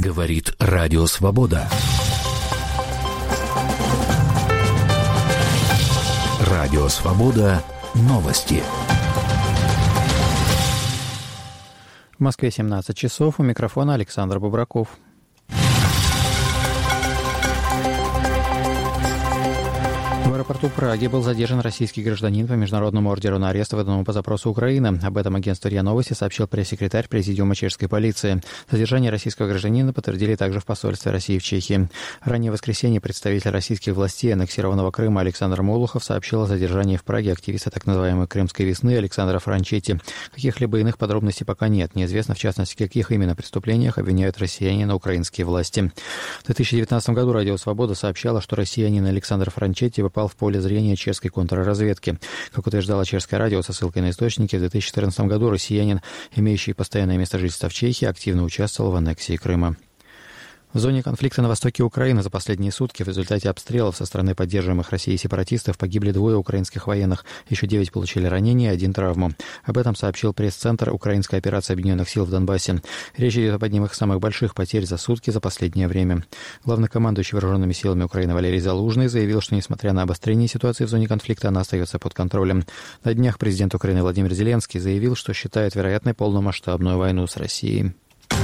Говорит Радио Свобода. Радио Свобода. Новости. В Москве 17 часов. У микрофона Александр Бобраков. В аэропорту Праги был задержан российский гражданин по международному ордеру на арест, выданному по запросу Украины. Об этом агентству РИА Новости сообщил пресс-секретарь Президиума чешской полиции. Задержание российского гражданина подтвердили также в посольстве России в Чехии. Ранее в воскресенье представитель российских властей аннексированного Крыма Александр Молохов сообщил о задержании в Праге активиста так называемой «Крымской весны» Александра Франчетти. Каких-либо иных подробностей пока нет. Неизвестно, в частности, в каких именно преступлениях обвиняют россиянина украинские власти. В 2019 году Радио Свобода сообщало, что россиянин Александр Франчетти попал в поле зрения чешской контрразведки. Как утверждало чешское радио со ссылкой на источники, в 2014 году россиянин, имеющий постоянное место жительства в Чехии, активно участвовал в аннексии Крыма. В зоне конфликта на востоке Украины за последние сутки в результате обстрелов со стороны поддерживаемых Россией сепаратистов погибли 2 украинских военных, еще 9 получили ранения, 1 травму. Об этом сообщил пресс-центр Украинской операции Объединенных сил в Донбассе. Речь идет об одних из самых больших потерь за сутки за последнее время. Главнокомандующий вооруженными силами Украины Валерий Залужный заявил, что несмотря на обострение ситуации в зоне конфликта, она остается под контролем. На днях президент Украины Владимир Зеленский заявил, что считает вероятной полномасштабную войну с Россией.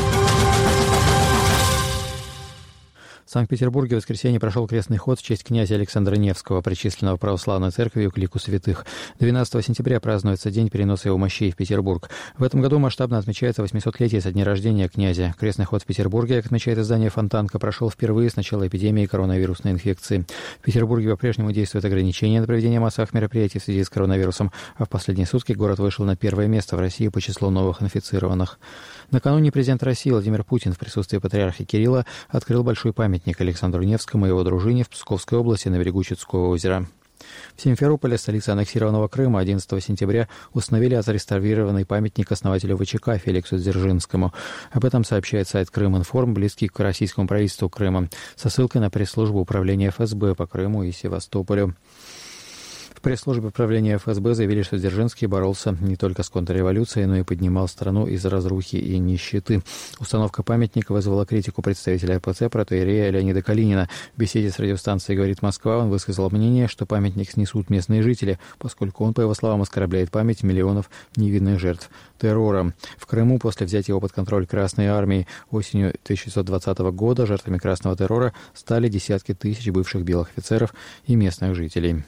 В Санкт-Петербурге в воскресенье прошел крестный ход в честь князя Александра Невского, причисленного православной церковью к лику святых. 12 сентября празднуется день переноса его мощей в Петербург. В этом году масштабно отмечается 800-летие со дня рождения князя. Крестный ход в Петербурге, как отмечает издание «Фонтанка», прошел впервые с начала эпидемии коронавирусной инфекции. В Петербурге по-прежнему действуют ограничения на проведение массовых мероприятий в связи с коронавирусом, а в последние сутки город вышел на первое место в России по числу новых инфицированных. Накануне президент России Владимир Путин в присутствии патриарха Кирилла открыл большой памятник Александру Невскому и его дружине в Псковской области на берегу Чудского озера. В Симферополе, столице аннексированного Крыма, 11 сентября установили отреставрированный памятник основателю ВЧК Феликсу Дзержинскому. Об этом сообщает сайт Крым-Информ, близкий к российскому правительству Крыма, со ссылкой на пресс-службу управления ФСБ по Крыму и Севастополю. В пресс-службе управления ФСБ заявили, что Дзержинский боролся не только с контрреволюцией, но и поднимал страну из разрухи и нищеты. Установка памятника вызвала критику представителя РПЦ протоиерея Леонида Калинина. В беседе с радиостанцией «Говорит Москва» он высказал мнение, что памятник снесут местные жители, поскольку он, по его словам, оскорбляет память миллионов невинных жертв террора. В Крыму после взятия его под контроль Красной Армии осенью 1920 года жертвами красного террора стали десятки тысяч бывших белых офицеров и местных жителей.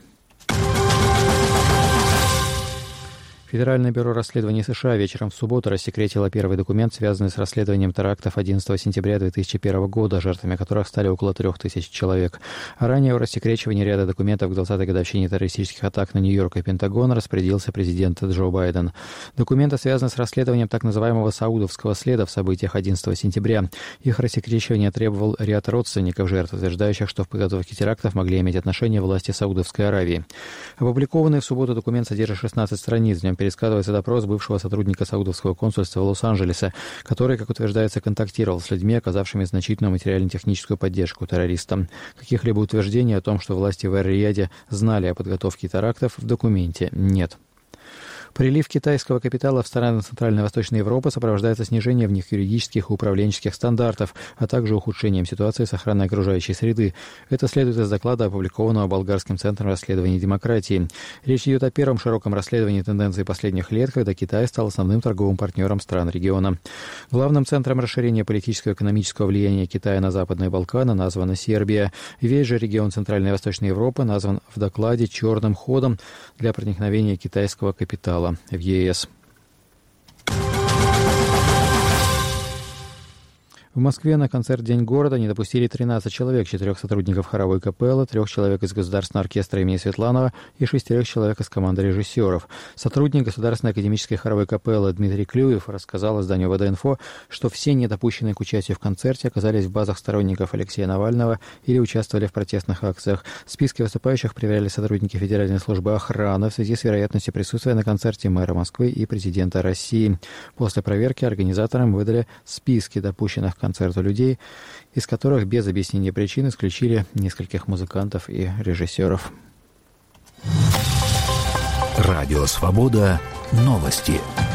Федеральное бюро расследований США вечером в субботу рассекретило первый документ, связанный с расследованием терактов 11 сентября 2001 года, жертвами которых стали около 3000 человек. А ранее в рассекречивании ряда документов к 20-й годовщине террористических атак на Нью-Йорк и Пентагон распорядился президент Джо Байден. Документы связаны с расследованием так называемого саудовского следа в событиях 11 сентября. Их рассекречивание требовал ряд родственников жертв, утверждающих, что в подготовке терактов могли иметь отношение власти Саудовской Аравии. Опубликованный в субботу документ содержит 16 страниц. В нем пересказывается допрос бывшего сотрудника саудовского консульства в Лос-Анджелесе, который, как утверждается, контактировал с людьми, оказавшими значительную материально-техническую поддержку террористам. Каких-либо утверждений о том, что власти в Эр-Рияде знали о подготовке терактов, в документе нет. Прилив китайского капитала в страны Центральной и Восточной Европы сопровождается снижением в них юридических и управленческих стандартов, а также ухудшением ситуации с охраной окружающей среды. Это следует из доклада, опубликованного Болгарским центром расследований демократии. Речь идет о первом широком расследовании тенденций последних лет, когда Китай стал основным торговым партнером стран региона. Главным центром расширения политического и экономического влияния Китая на Западные Балканы названа Сербия. Весь же регион Центральной и Восточной Европы назван в докладе черным ходом для проникновения китайского капитала в ЕС. В Москве на концерт «День города» не допустили 13 человек, 4 сотрудников хоровой капеллы, 3 человек из Государственного оркестра имени Светланова и 6 человек из команды режиссеров. Сотрудник Государственной академической хоровой капеллы Дмитрий Клюев рассказал изданию ВД-Инфо, что все недопущенные к участию в концерте оказались в базах сторонников Алексея Навального или участвовали в протестных акциях. В списке выступающих проверяли сотрудники Федеральной службы охраны в связи с вероятностью присутствия на концерте мэра Москвы и президента России. После проверки организаторам выдали списки допущенных к концерту людей, из которых без объяснения причин исключили нескольких музыкантов и режиссеров. Радио Свобода. Новости.